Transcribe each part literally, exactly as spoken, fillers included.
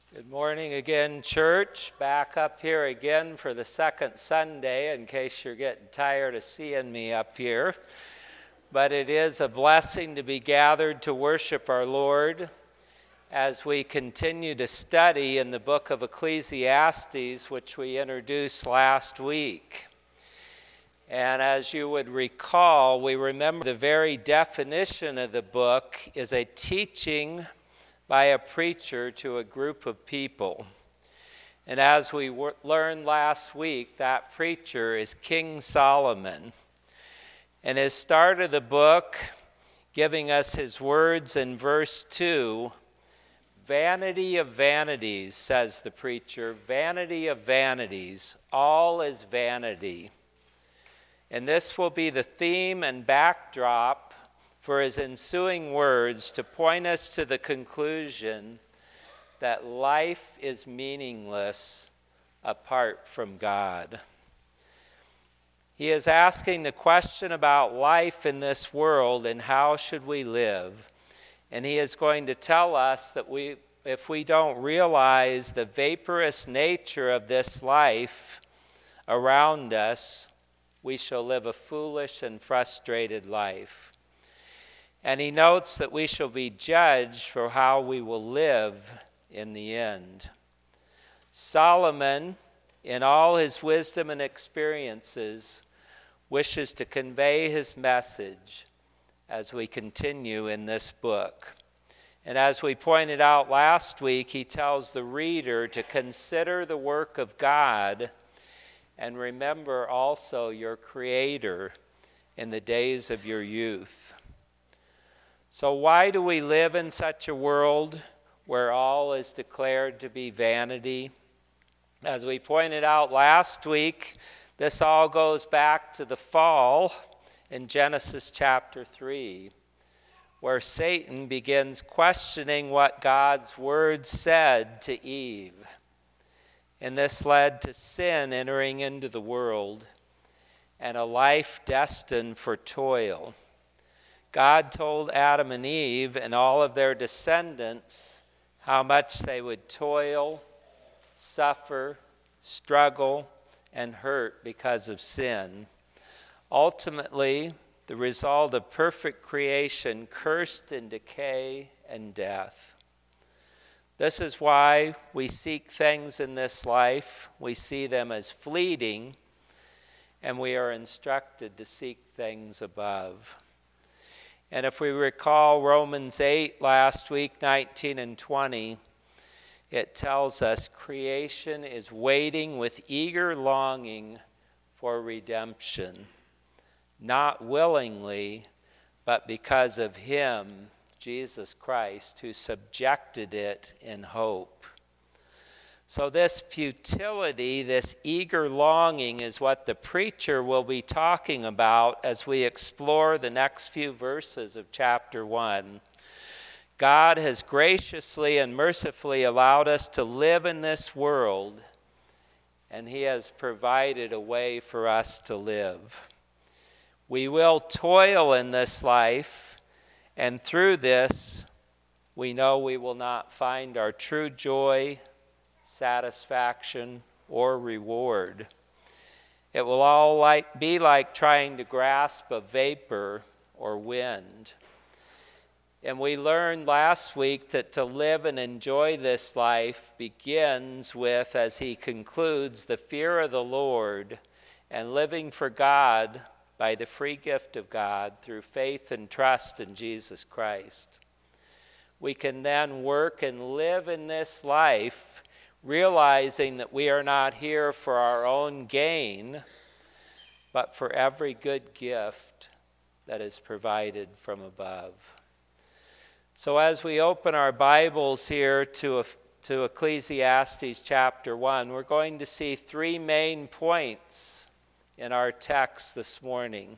Good morning again, church. Back up here again for the second Sunday, in case you're getting tired of seeing me up here. But it is a blessing to be gathered to worship our Lord as we continue to study in the book of Ecclesiastes, which we introduced last week. And as you would recall, we remember the very definition of the book is a teaching by a preacher to a group of people. And as we w- learned last week, that preacher is King Solomon. And his start of the book, giving us his words in verse two, "Vanity of vanities," says the preacher, "vanity of vanities, all is vanity." And this will be the theme and backdrop for his ensuing words to point us to the conclusion that life is meaningless apart from God. He is asking the question about life in this world and how should we live. And he is going to tell us that we, if we don't realize the vaporous nature of this life around us, we shall live a foolish and frustrated life. And he notes that we shall be judged for how we will live in the end. Solomon, in all his wisdom and experiences, wishes to convey his message as we continue in this book. And as we pointed out last week, he tells the reader to consider the work of God and remember also your Creator in the days of your youth. So why do we live in such a world where all is declared to be vanity? As we pointed out last week, this all goes back to the fall in Genesis chapter three, where Satan begins questioning what God's word said to Eve. And this led to sin entering into the world and a life destined for toil. God told Adam and Eve and all of their descendants how much they would toil, suffer, struggle, and hurt because of sin. Ultimately, the result of perfect creation cursed in decay and death. This is why we seek things in this life. We see them as fleeting, and we are instructed to seek things above. And if we recall Romans eight last week, nineteen and twenty, it tells us creation is waiting with eager longing for redemption, not willingly, but because of him, Jesus Christ, who subjected it in hope. So this futility, this eager longing is what the preacher will be talking about as we explore the next few verses of chapter one. God has graciously and mercifully allowed us to live in this world, and he has provided a way for us to live. We will toil in this life, and through this, we know we will not find our true joy, satisfaction, or reward. It will all like be like trying to grasp a vapor or wind. And we learned last week that to live and enjoy this life begins with, as he concludes, the fear of the Lord and living for God by the free gift of God through faith and trust in Jesus Christ. We can then work and live in this life realizing that we are not here for our own gain, but for every good gift that is provided from above. So as we open our Bibles here to, to Ecclesiastes chapter one, we're going to see three main points in our text this morning.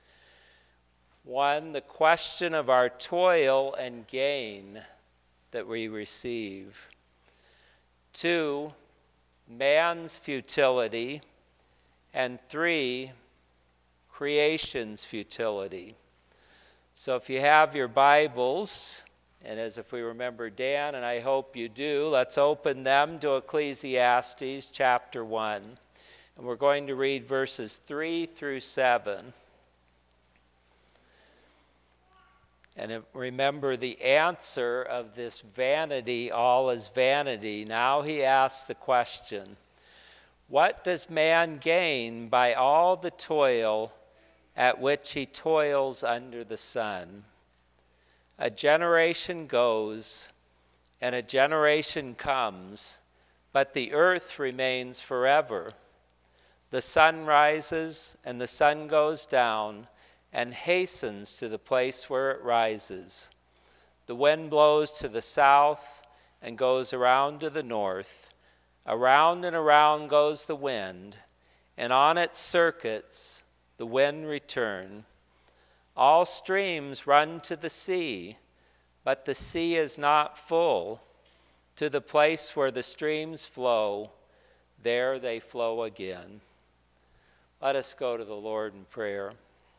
One, the question of our toil and gain that we receive. Two, man's futility. And three, creation's futility. So if you have your Bibles, And as if we remember Dan, and I hope you do, let's open them to Ecclesiastes chapter one. And we're going to read verses three through seven. And remember the answer of this vanity, all is vanity. Now he asks the question, what does man gain by all the toil at which he toils under the sun? A generation goes, and a generation comes, but the earth remains forever. The sun rises, and the sun goes down, and hastens to the place where it rises. The wind blows to the south, and goes around to the north. Around and around goes the wind, and on its circuits the wind returns. All streams run to the sea, but the sea is not full. To the place where the streams flow, there they flow again. Let us go to the Lord in prayer.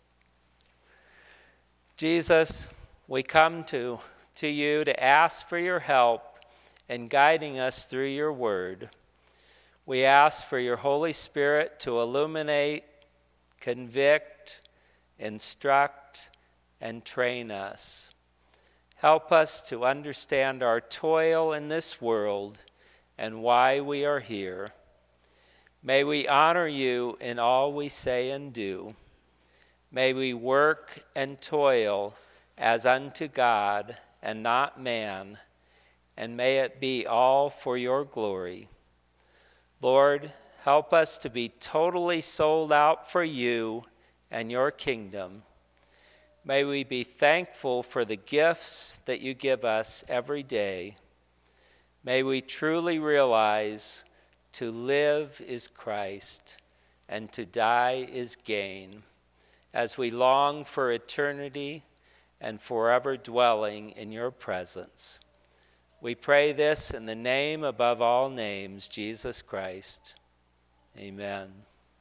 Jesus, we come to, to you to ask for your help in guiding us through your word. We ask for your Holy Spirit to illuminate, convict, instruct, and train us. Help us to understand our toil in this world and why we are here. May we honor you in all we say and do. May we work and toil as unto God and not man, and may it be all for your glory. Lord, help us to be totally sold out for you and your kingdom. May we be thankful for the gifts that you give us every day. May we truly realize to live is Christ and to die is gain, as we long for eternity and forever dwelling in your presence. We pray this in the name above all names, Jesus Christ. Amen.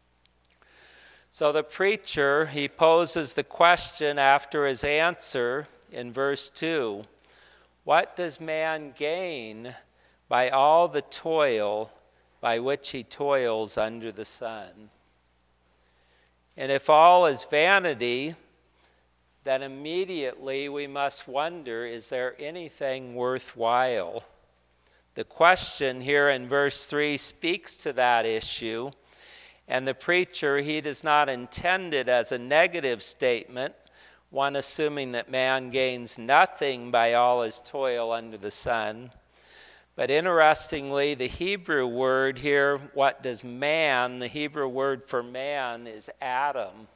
So the preacher, he poses the question after his answer in verse two. What does man gain by all the toil by which he toils under the sun? And if all is vanity, then immediately we must wonder, is there anything worthwhile? The question here in verse three speaks to that issue. And the preacher, he does not intend it as a negative statement, one assuming that man gains nothing by all his toil under the sun. But interestingly, the Hebrew word here, what does man, the Hebrew word for man is Adam.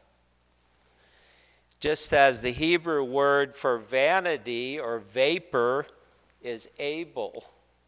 Just as the Hebrew word for vanity or vapor is Abel.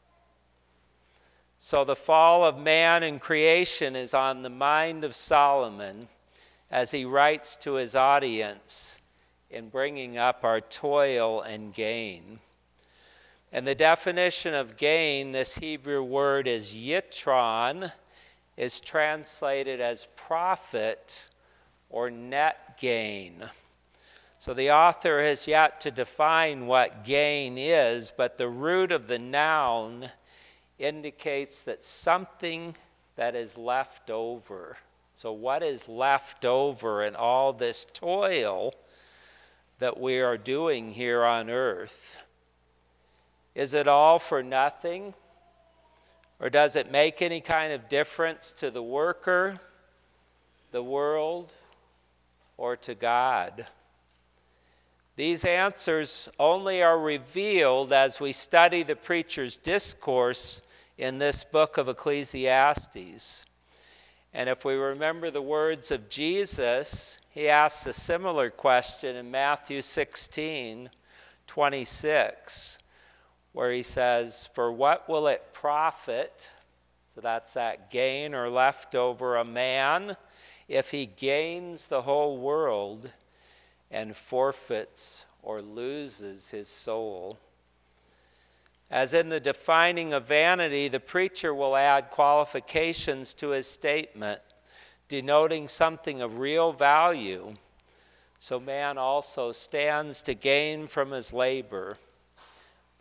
So the fall of man and creation is on the mind of Solomon as he writes to his audience in bringing up our toil and gain. And the definition of gain, this Hebrew word is yitron, is translated as profit or net gain. So the author has yet to define what gain is, but the root of the noun indicates that something that is left over. So what is left over in all this toil that we are doing here on earth? Is it all for nothing? Or does it make any kind of difference to the worker, the world, or to God? These answers only are revealed as we study the preacher's discourse in this book of Ecclesiastes. And if we remember the words of Jesus, he asks a similar question in Matthew sixteen, twenty-six, where he says, "For what will it profit," so that's that gain or leftover, "a man if he gains the whole world and forfeits or loses his soul?" As in the defining of vanity, the preacher will add qualifications to his statement, denoting something of real value. So man also stands to gain from his labor.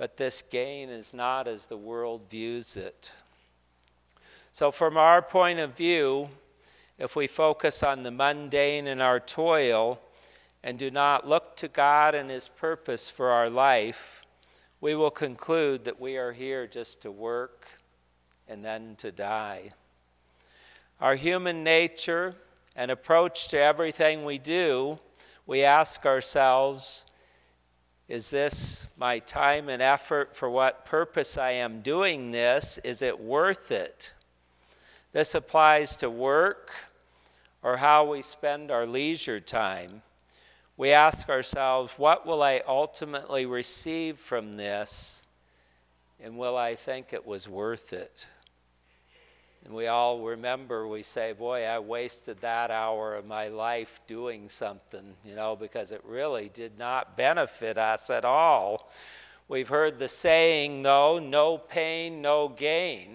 but this gain is not as the world views it. So from our point of view, if we focus on the mundane in our toil and do not look to God and His purpose for our life, we will conclude that we are here just to work and then to die. Our human nature and approach to everything we do, we ask ourselves, is this my time and effort for what purpose I am doing this? Is it worth it? This applies to work or how we spend our leisure time. We ask ourselves, what will I ultimately receive from this? And will I think it was worth it? And we all remember, we say, boy, I wasted that hour of my life doing something, you know, because it really did not benefit us at all. We've heard the saying, though, no pain, no gain.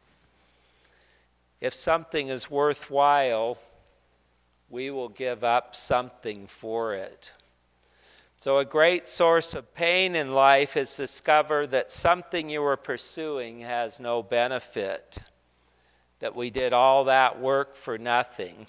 If something is worthwhile, we will give up something for it. So a great source of pain in life is to discover that something you were pursuing has no benefit, that we did all that work for nothing.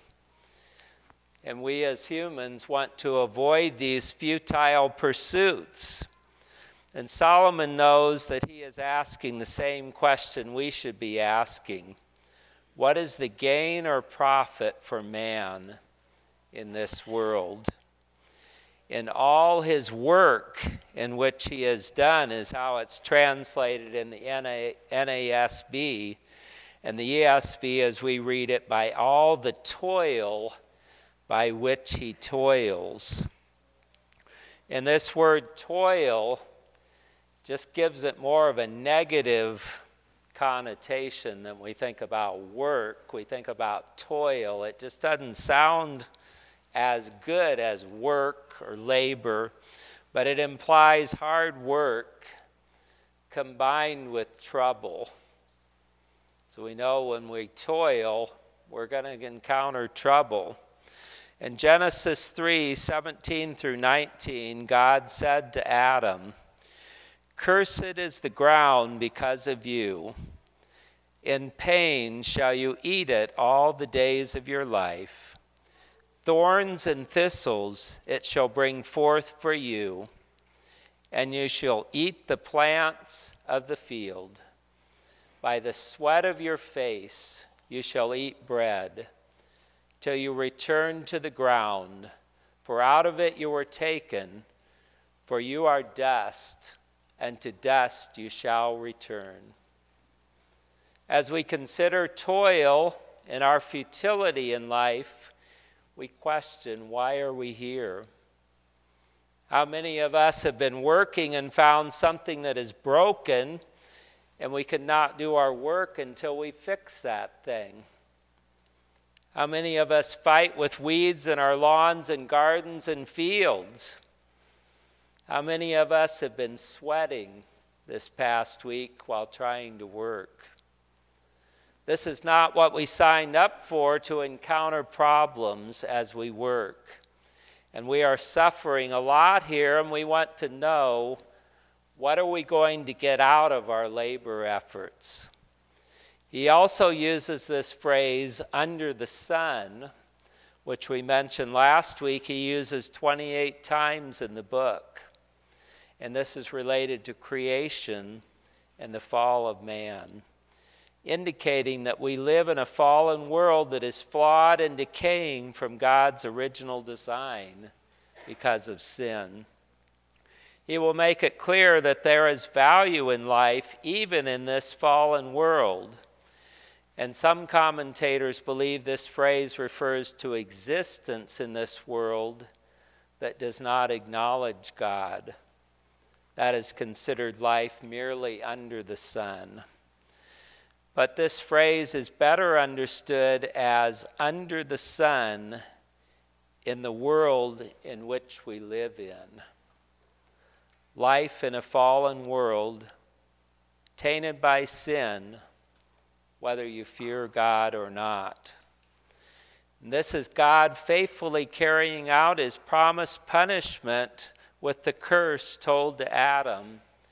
And we as humans want to avoid these futile pursuits. And Solomon knows that he is asking the same question we should be asking. What is the gain or profit for man in this world? In all his work in which he has done is how it's translated in the N A S B and the E S V as we read it, by all the toil by which he toils. And this word toil just gives it more of a negative connotation than we think about work. We think about toil. It just doesn't sound as good as work or labor, but it implies hard work combined with trouble. So we know when we toil, we're going to encounter trouble. In Genesis three, seventeen through nineteen, God said to Adam, "Cursed is the ground because of you. In pain shall you eat it all the days of your life. Thorns and thistles it shall bring forth for you, and you shall eat the plants of the field. By the sweat of your face you shall eat bread, till you return to the ground, for out of it you were taken, for you are dust, and to dust you shall return." As we consider toil and our futility in life, we question, why are we here? How many of us have been working and found something that is broken, and we cannot do our work until we fix that thing? How many of us fight with weeds in our lawns and gardens and fields? How many of us have been sweating this past week while trying to work? This is not what we signed up for, to encounter problems as we work. And we are suffering a lot here, and we want to know, what are we going to get out of our labor efforts? He also uses this phrase, under the sun, which we mentioned last week. He uses twenty-eight times in the book. And this is related to creation and the fall of man, indicating that we live in a fallen world that is flawed and decaying from God's original design because of sin. He will make it clear that there is value in life even in this fallen world. And some commentators believe this phrase refers to existence in this world that does not acknowledge God. That is considered life merely under the sun. But this phrase is better understood as under the sun in the world in which we live in. Life in a fallen world, tainted by sin, whether you fear God or not. And this is God faithfully carrying out his promised punishment with the curse told to Adam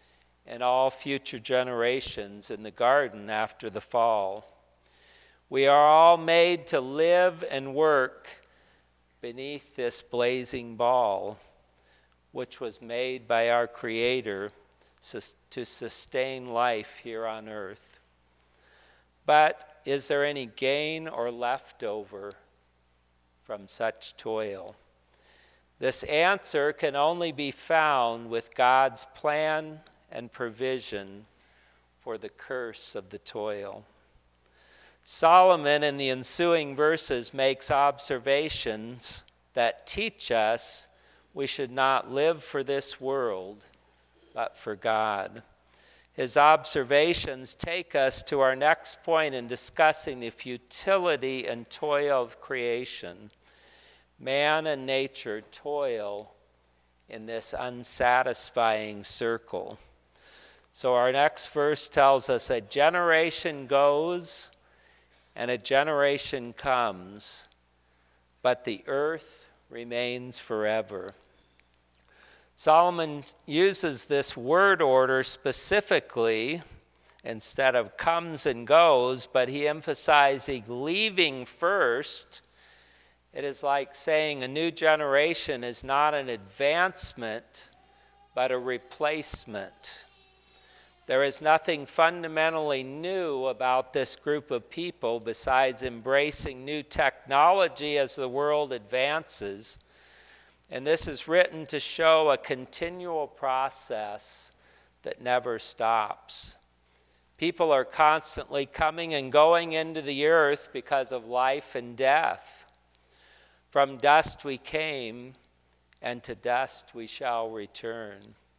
and all future generations in the garden after the fall. We are all made to live and work beneath this blazing ball, which was made by our Creator to sustain life here on earth. But is there any gain or leftover from such toil? This answer can only be found with God's plan and provision for the curse of the toil. Solomon in the ensuing verses makes observations that teach us we should not live for this world, but for God. His observations take us to our next point in discussing the futility and toil of creation. Man and nature toil in this unsatisfying circle. So our next verse tells us a generation goes and a generation comes, but the earth remains forever. Solomon uses this word order specifically instead of comes and goes, but he emphasizing leaving first. It is like saying a new generation is not an advancement, but a replacement. There is nothing fundamentally new about this group of people besides embracing new technology as the world advances. And this is written to show a continual process that never stops. People are constantly coming and going into the earth because of life and death. From dust we came, and to dust we shall return.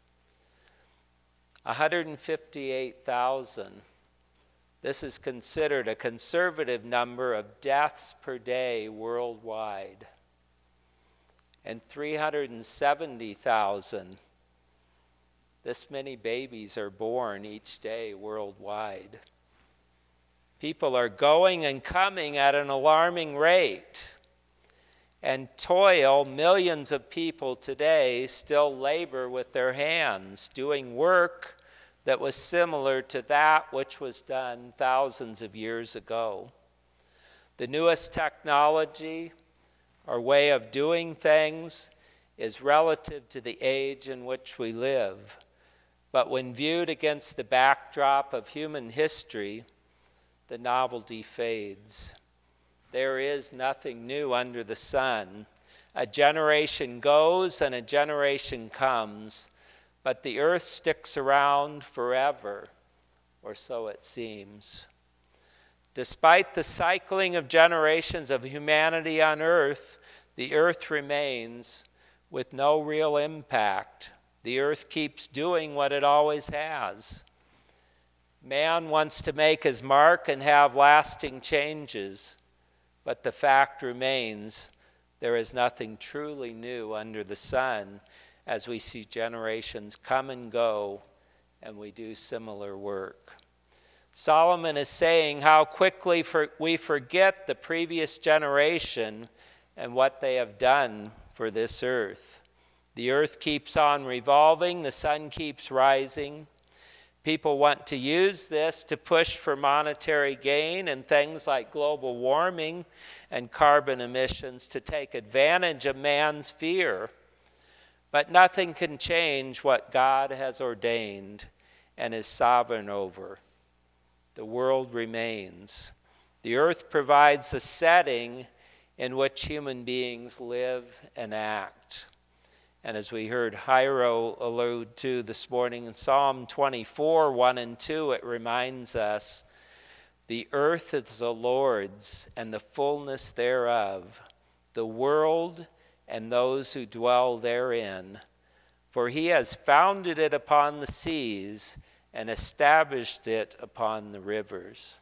one hundred fifty-eight thousand. This is considered a conservative number of deaths per day worldwide. And three hundred seventy thousand. This many babies are born each day worldwide. People are going and coming at an alarming rate. And toil, millions of people today still labor with their hands, doing work that was similar to that which was done thousands of years ago. The newest technology, our way of doing things, is relative to the age in which we live. But when viewed against the backdrop of human history, the novelty fades. There is nothing new under the sun. A generation goes and a generation comes, but the earth sticks around forever, or so it seems. Despite the cycling of generations of humanity on earth, the earth remains with no real impact. The earth keeps doing what it always has. Man wants to make his mark and have lasting changes. But the fact remains, there is nothing truly new under the sun as we see generations come and go and we do similar work. Solomon is saying how quickly for we forget the previous generation and what they have done for this earth. The earth keeps on revolving, the sun keeps rising. People want to use this to push for monetary gain and things like global warming and carbon emissions to take advantage of man's fear. But nothing can change what God has ordained and is sovereign over. The world remains. The earth provides the setting in which human beings live and act. And as we heard Hiro allude to this morning in Psalm twenty-four, one and two, it reminds us, the earth is the Lord's and the fullness thereof, the world and those who dwell therein. For he has founded it upon the seas and established it upon the rivers.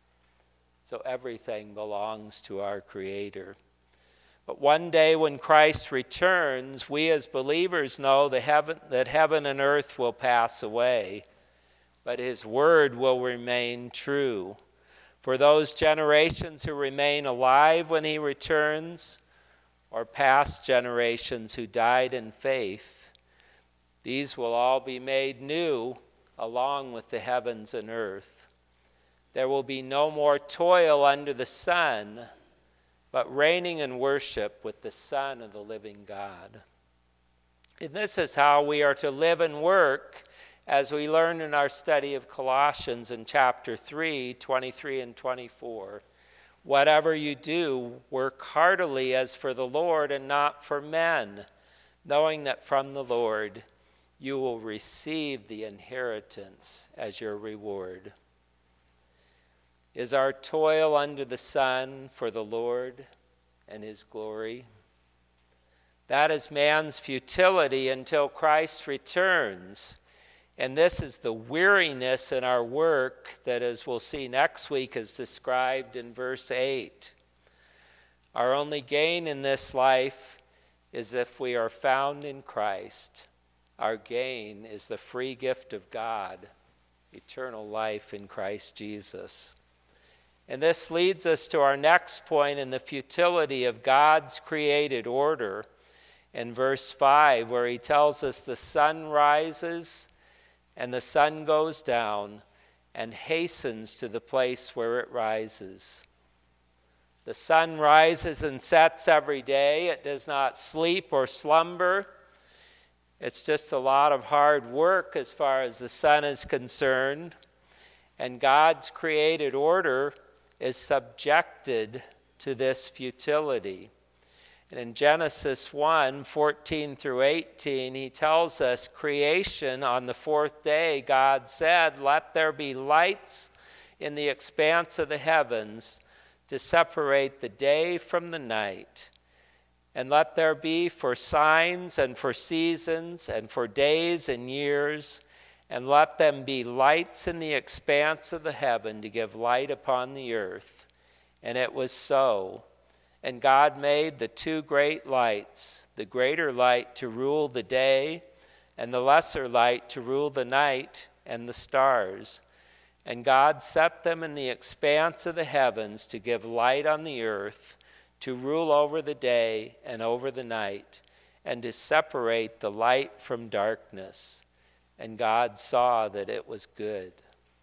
So everything belongs to our Creator. But one day when Christ returns, we as believers know the heaven, that heaven and earth will pass away, but his word will remain true. For those generations who remain alive when he returns, or past generations who died in faith, these will all be made new along with the heavens and earth. There will be no more toil under the sun, but reigning in worship with the Son of the living God. And this is how we are to live and work, as we learn in our study of Colossians in chapter three, twenty-three and twenty-four. Whatever you do, work heartily as for the Lord and not for men, knowing that from the Lord you will receive the inheritance as your reward. Is our toil under the sun for the Lord and his glory? That is man's futility until Christ returns. And this is the weariness in our work that, as we'll see next week, is described in verse eight. Our only gain in this life is if we are found in Christ. Our gain is the free gift of God, eternal life in Christ Jesus. And this leads us to our next point in the futility of God's created order in verse five, where he tells us the sun rises and the sun goes down and hastens to the place where it rises. The sun rises and sets every day. It does not sleep or slumber. It's just a lot of hard work as far as the sun is concerned. And God's created order is subjected to this futility. And in Genesis one, fourteen through eighteen, he tells us creation on the fourth day, God said, "Let there be lights in the expanse of the heavens to separate the day from the night. And let there be for signs and for seasons and for days and years, and let them be lights in the expanse of the heaven to give light upon the earth." And it was so. And God made the two great lights, the greater light to rule the day, and the lesser light to rule the night and the stars. And God set them in the expanse of the heavens to give light on the earth, to rule over the day and over the night, and to separate the light from darkness. And God saw that it was good.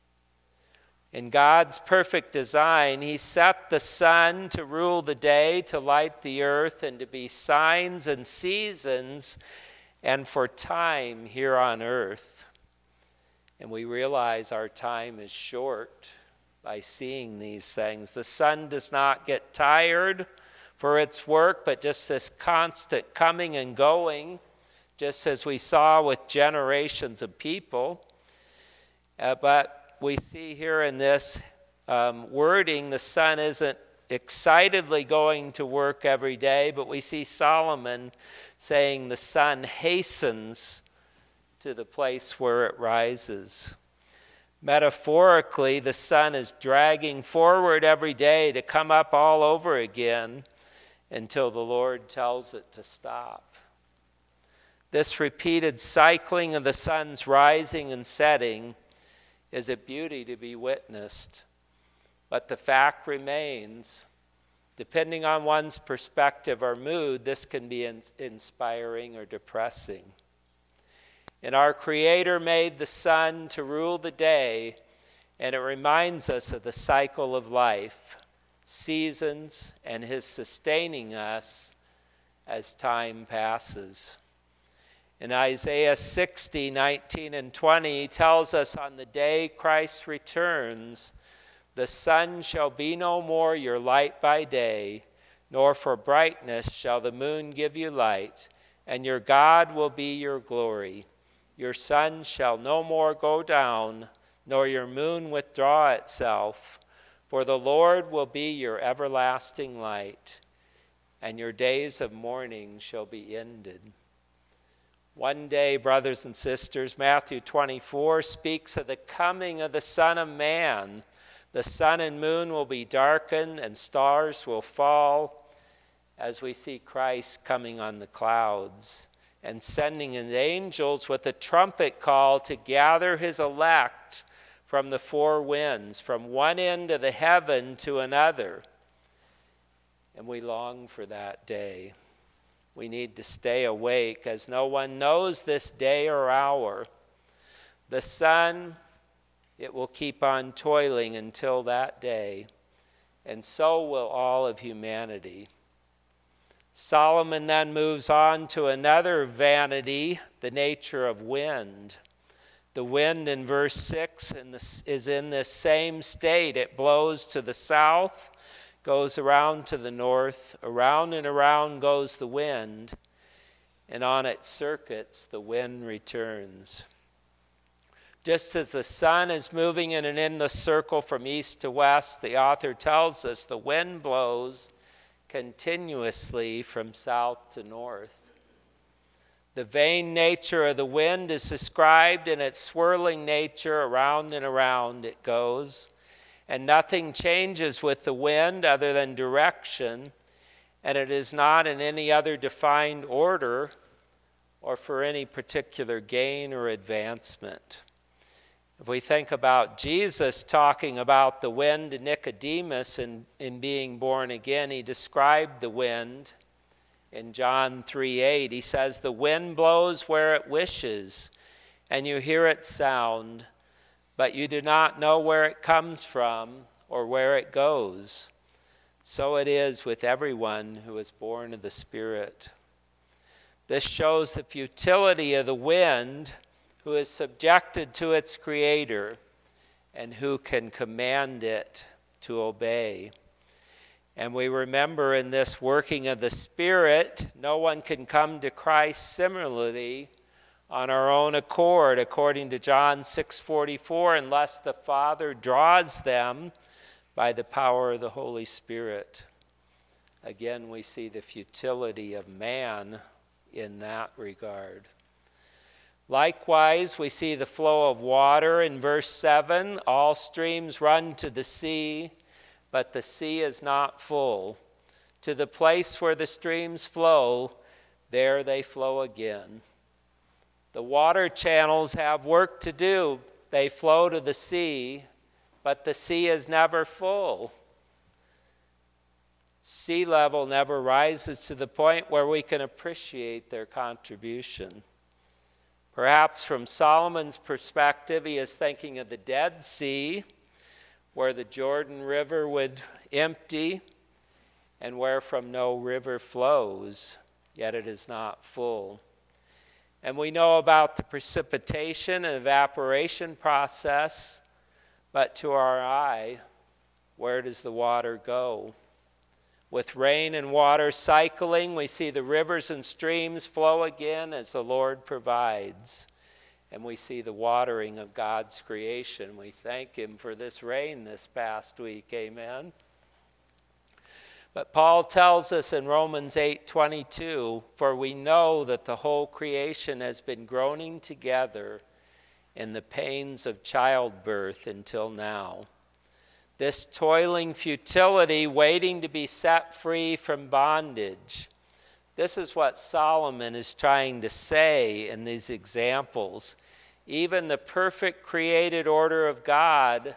In God's perfect design, he set the sun to rule the day, to light the earth, and to be signs and seasons, and for time here on earth. And we realize our time is short by seeing these things. The sun does not get tired for its work, but just this constant coming and going, just as we saw with generations of people. Uh, but we see here in this um, wording, the sun isn't excitedly going to work every day, but we see Solomon saying the sun hastens to the place where it rises. Metaphorically, the sun is dragging forward every day to come up all over again until the Lord tells it to stop. This repeated cycling of the sun's rising and setting is a beauty to be witnessed. But the fact remains, depending on one's perspective or mood, this can be in- inspiring or depressing. And our Creator made the sun to rule the day, and it reminds us of the cycle of life, seasons, and his sustaining us as time passes. In Isaiah sixty, nineteen and twenty, he tells us, on the day Christ returns, the sun shall be no more your light by day, nor for brightness shall the moon give you light, and your God will be your glory. Your sun shall no more go down, nor your moon withdraw itself, for the Lord will be your everlasting light, and your days of mourning shall be ended. One day, brothers and sisters, Matthew twenty-four speaks of the coming of the Son of Man. The sun and moon will be darkened and stars will fall as we see Christ coming on the clouds and sending his angels with a trumpet call to gather his elect from the four winds, from one end of the heaven to another. And we long for that day. We need to stay awake, as no one knows this day or hour. The sun, it will keep on toiling until that day, and so will all of humanity. Solomon then moves on to another vanity, the nature of wind. The wind in verse six is in this same state. It blows to the south, goes around to the north, around and around goes the wind, and on its circuits the wind returns. Just as the sun is moving in an endless circle from east to west, the author tells us the wind blows continuously from south to north. The vain nature of the wind is described in its swirling nature. Around and around it goes, and nothing changes with the wind other than direction, and it is not in any other defined order or for any particular gain or advancement. If we think about Jesus talking about the wind to Nicodemus in, in being born again, he described the wind in John three eight. He says, "The wind blows where it wishes, and you hear its sound, but you do not know where it comes from or where it goes. So it is with everyone who is born of the Spirit." This shows the futility of the wind, who is subjected to its creator and who can command it to obey. And we remember in this working of the Spirit, no one can come to Christ similarly on our own accord, according to John six forty-four, unless the Father draws them by the power of the Holy Spirit. Again, we see the futility of man in that regard. Likewise, we see the flow of water in verse seven. All streams run to the sea, but the sea is not full. To the place where the streams flow, there they flow again. The water channels have work to do. They flow to the sea, but the sea is never full. Sea level never rises to the point where we can appreciate their contribution. Perhaps from Solomon's perspective, he is thinking of the Dead Sea, where the Jordan River would empty and where from no river flows, yet it is not full. And we know about the precipitation and evaporation process, but to our eye, where does the water go? With rain and water cycling, we see the rivers and streams flow again as the Lord provides. And we see the watering of God's creation. We thank him for this rain this past week. Amen. But Paul tells us in Romans eight twenty-two, "For we know that the whole creation has been groaning together in the pains of childbirth until now." This toiling futility, waiting to be set free from bondage. This is what Solomon is trying to say in these examples. Even the perfect created order of God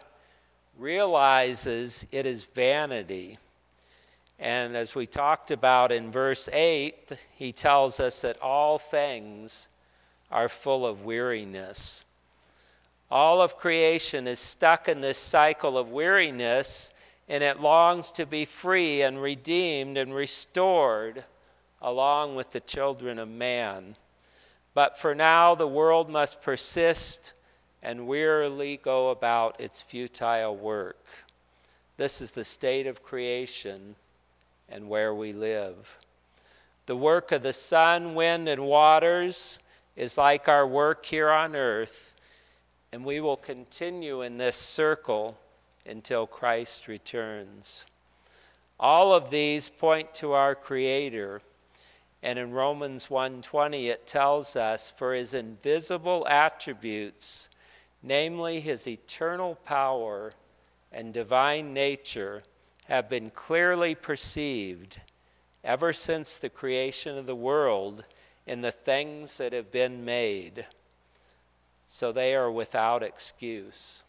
realizes it is vanity. And as we talked about in verse eight, he tells us that all things are full of weariness. All of creation is stuck in this cycle of weariness, and it longs to be free and redeemed and restored along with the children of man. But for now, the world must persist and wearily go about its futile work. This is the state of creation and where we live. The work of the sun, wind, and waters is like our work here on earth, and we will continue in this circle until Christ returns. All of these point to our Creator, and in Romans one twenty it tells us, "For his invisible attributes, namely his eternal power and divine nature, have been clearly perceived ever since the creation of the world in the things that have been made. So they are without excuse."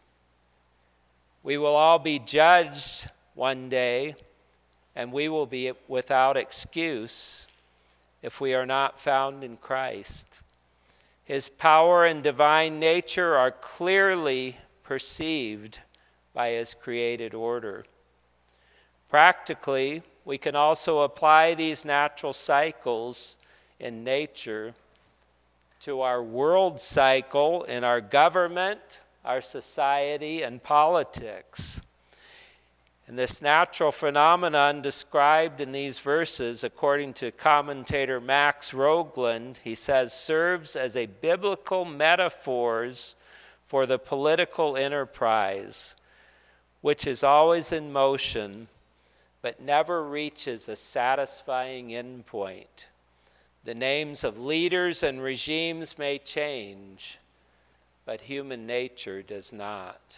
We will all be judged one day, and we will be without excuse if we are not found in Christ. His power and divine nature are clearly perceived by his created order. Practically, we can also apply these natural cycles in nature to our world cycle in our government, our society, and politics. And this natural phenomenon described in these verses, according to commentator Max Rogland, he says, serves as a biblical metaphors for the political enterprise, which is always in motion, but never reaches a satisfying endpoint. The names of leaders and regimes may change, but human nature does not.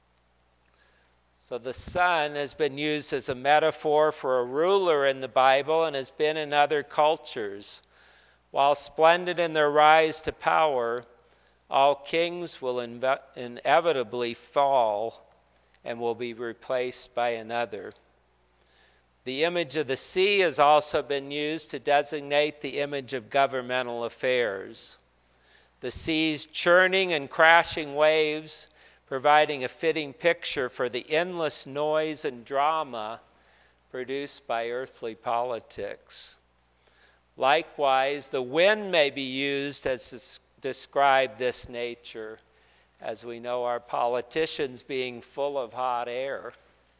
So the sun has been used as a metaphor for a ruler in the Bible and has been in other cultures. While splendid in their rise to power, all kings will inve- inevitably fall and will be replaced by another. The image of the sea has also been used to designate the image of governmental affairs. The sea's churning and crashing waves, providing a fitting picture for the endless noise and drama produced by earthly politics. Likewise, the wind may be used as to describe this nature, as we know our politicians being full of hot air.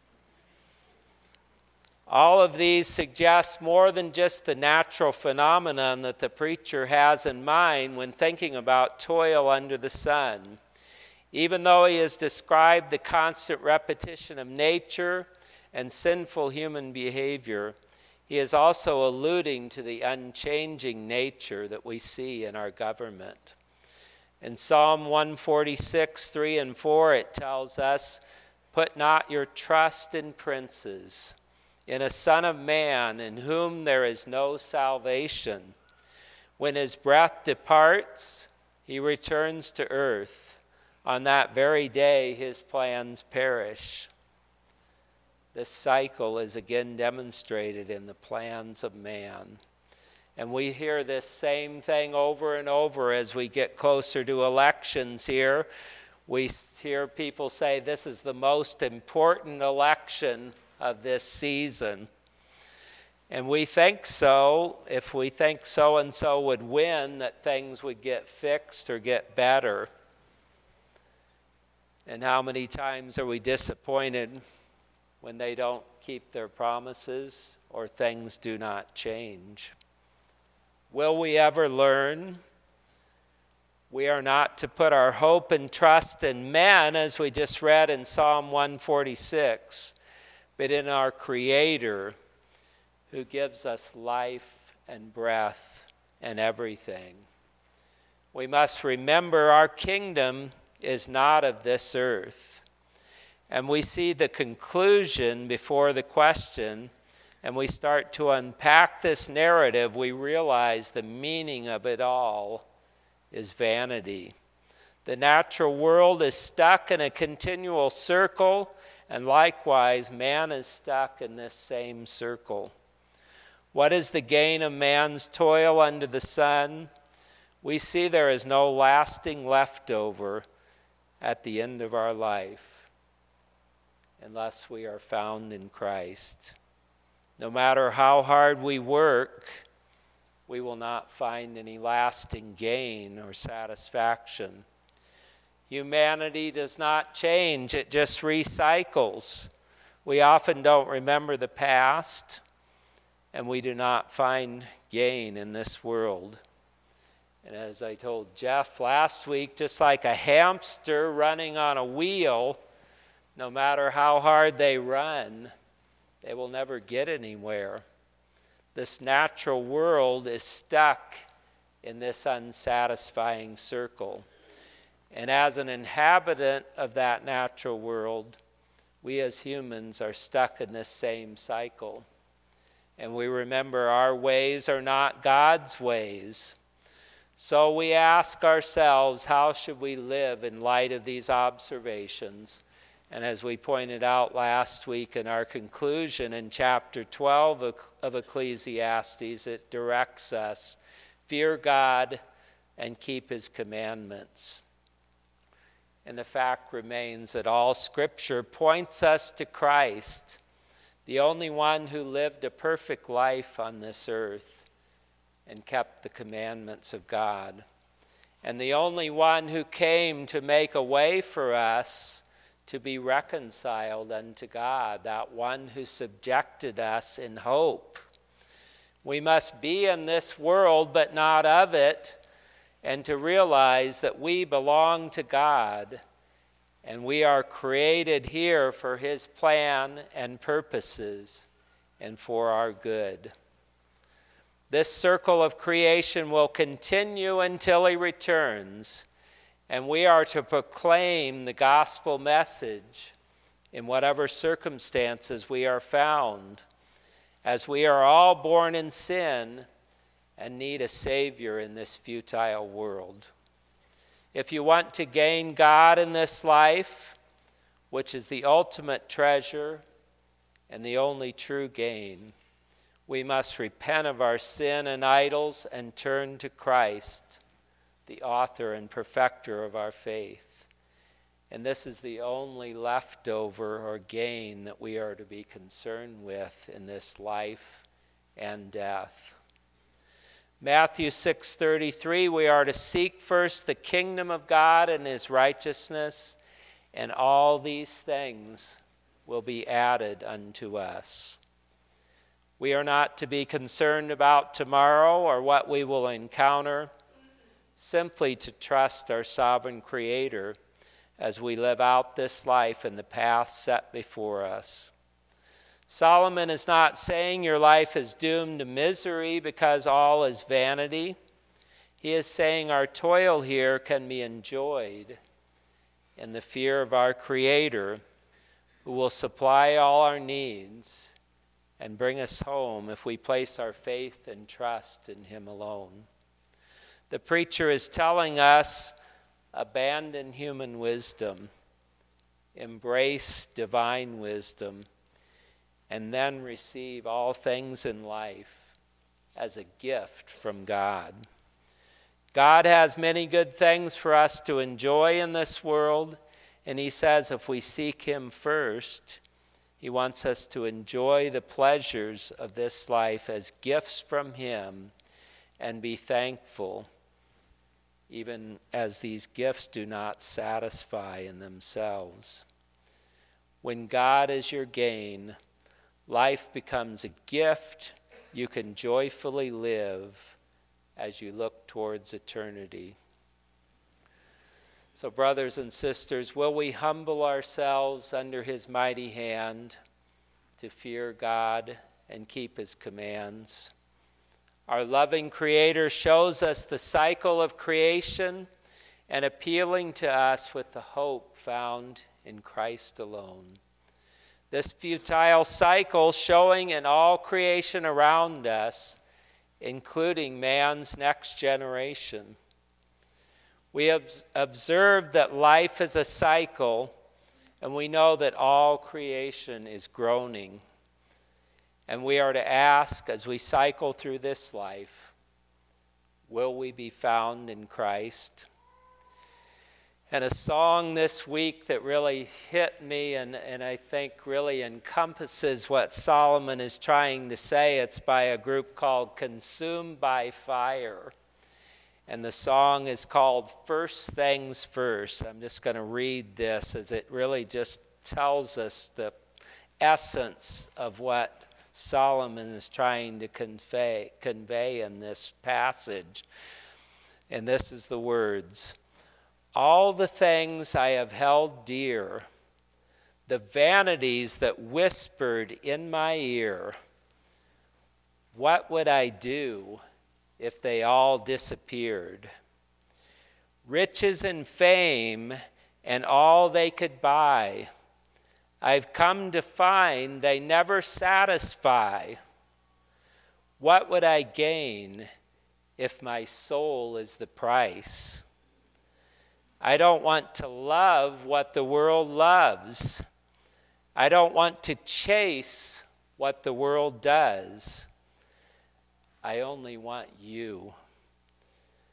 All of these suggest more than just the natural phenomenon that the preacher has in mind when thinking about toil under the sun. Even though he has described the constant repetition of nature and sinful human behavior, he is also alluding to the unchanging nature that we see in our government. In Psalm one forty-six, three and four, it tells us, "Put not your trust in princes, in a son of man in whom there is no salvation. When his breath departs, he returns to earth. On that very day, his plans perish." This cycle is again demonstrated in the plans of man. And we hear this same thing over and over as we get closer to elections here. We hear people say this is the most important election of this season. And we think so, if we think so-and-so would win, that things would get fixed or get better. And how many times are we disappointed when they don't keep their promises or things do not change? Will we ever learn? We are not to put our hope and trust in men, as we just read in Psalm one forty-six, but in our Creator who gives us life and breath and everything. We must remember our kingdom is not of this earth. And we see the conclusion before the question, and we start to unpack this narrative, we realize the meaning of it all is vanity. The natural world is stuck in a continual circle, and likewise, man is stuck in this same circle. What is the gain of man's toil under the sun? We see there is no lasting leftover at the end of our life unless we are found in Christ. No matter how hard we work, we will not find any lasting gain or satisfaction. Humanity does not change, it just recycles. We often don't remember the past, and we do not find gain in this world. And as I told Jeff last week, just like a hamster running on a wheel, no matter how hard they run, they will never get anywhere. This natural world is stuck in this unsatisfying circle. And as an inhabitant of that natural world, we as humans are stuck in this same cycle. And we remember our ways are not God's ways. So we ask ourselves, how should we live in light of these observations? And as we pointed out last week in our conclusion in chapter twelve of Ecclesiastes, it directs us, fear God, and keep his commandments. And the fact remains that all Scripture points us to Christ, the only one who lived a perfect life on this earth and kept the commandments of God, and the only one who came to make a way for us to be reconciled unto God, that one who subjected us in hope. We must be in this world, but not of it, and to realize that we belong to God, and we are created here for his plan and purposes and for our good. This circle of creation will continue until he returns, and we are to proclaim the gospel message in whatever circumstances we are found, as we are all born in sin and need a Savior in this futile world. If you want to gain God in this life, which is the ultimate treasure and the only true gain, we must repent of our sin and idols and turn to Christ, the author and perfecter of our faith. And this is the only leftover or gain that we are to be concerned with in this life and death. Matthew six thirty-three, we are to seek first the kingdom of God and his righteousness, and all these things will be added unto us. We are not to be concerned about tomorrow or what we will encounter, simply to trust our sovereign Creator as we live out this life in the path set before us. Solomon is not saying your life is doomed to misery because all is vanity. He is saying our toil here can be enjoyed in the fear of our Creator, who will supply all our needs and bring us home if we place our faith and trust in him alone. The preacher is telling us, abandon human wisdom, embrace divine wisdom, and then receive all things in life as a gift from God. God has many good things for us to enjoy in this world, and he says if we seek him first, he wants us to enjoy the pleasures of this life as gifts from him and be thankful, even as these gifts do not satisfy in themselves. When God is your gain, life becomes a gift you can joyfully live as you look towards eternity. So, brothers and sisters, will we humble ourselves under his mighty hand to fear God and keep his commands? Our loving Creator shows us the cycle of creation and appealing to us with the hope found in Christ alone. This futile cycle showing in all creation around us, including man's next generation. We have observed that life is a cycle, and we know that all creation is groaning. And we are to ask, as we cycle through this life, will we be found in Christ? And a song this week that really hit me and, and I think really encompasses what Solomon is trying to say. It's by a group called Consumed by Fire. And the song is called First Things First. I'm just going to read this as it really just tells us the essence of what Solomon is trying to convey, convey in this passage. And this is the words. All the things I have held dear, the vanities that whispered in my ear, what would I do if they all disappeared? Riches and fame and all they could buy, I've come to find they never satisfy. What would I gain if my soul is the price? I don't want to love what the world loves. I don't want to chase what the world does. I only want you.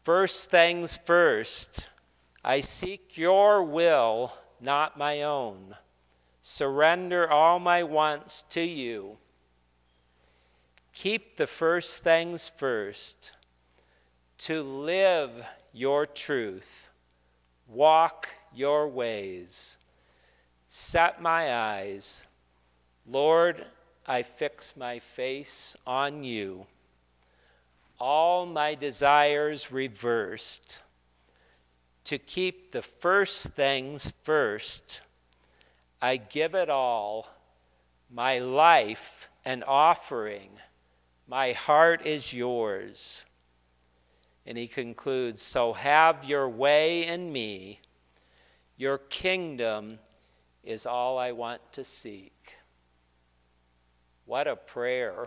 First things first, I seek your will, not my own. Surrender all my wants to you. Keep the first things first, to live your truth, walk your ways. Set my eyes, Lord, I fix my face on you. All my desires reversed, to keep the first things first. I give it all, my life an offering. My heart is yours. And he concludes, so have your way in me. Your kingdom is all I want to seek. What a prayer.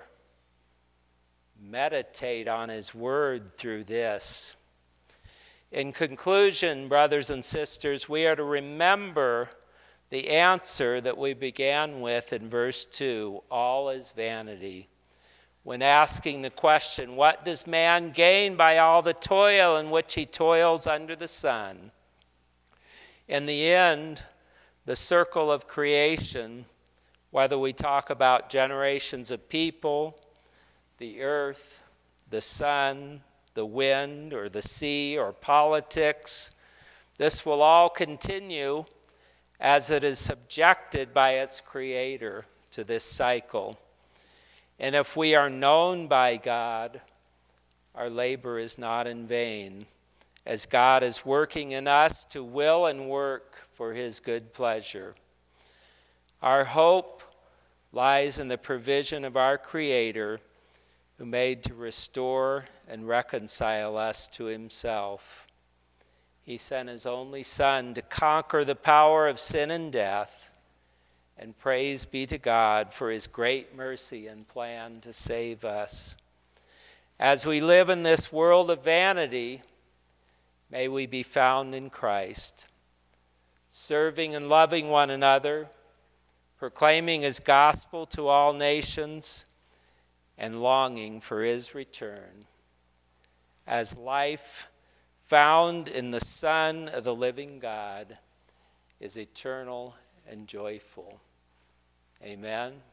Meditate on his word through this. In conclusion, brothers and sisters, we are to remember the answer that we began with in verse two, all is vanity. When asking the question, what does man gain by all the toil in which he toils under the sun? In the end, the circle of creation, whether we talk about generations of people, the earth, the sun, the wind, or the sea, or politics, this will all continue as it is subjected by its creator to this cycle. And if we are known by God, our labor is not in vain, as God is working in us to will and work for his good pleasure. Our hope lies in the provision of our Creator, who made to restore and reconcile us to himself. He sent his only Son to conquer the power of sin and death. And praise be to God for his great mercy and plan to save us. As we live in this world of vanity, may we be found in Christ, serving and loving one another, proclaiming his gospel to all nations, and longing for his return. As life found in the Son of the living God is eternal and joyful. Amen.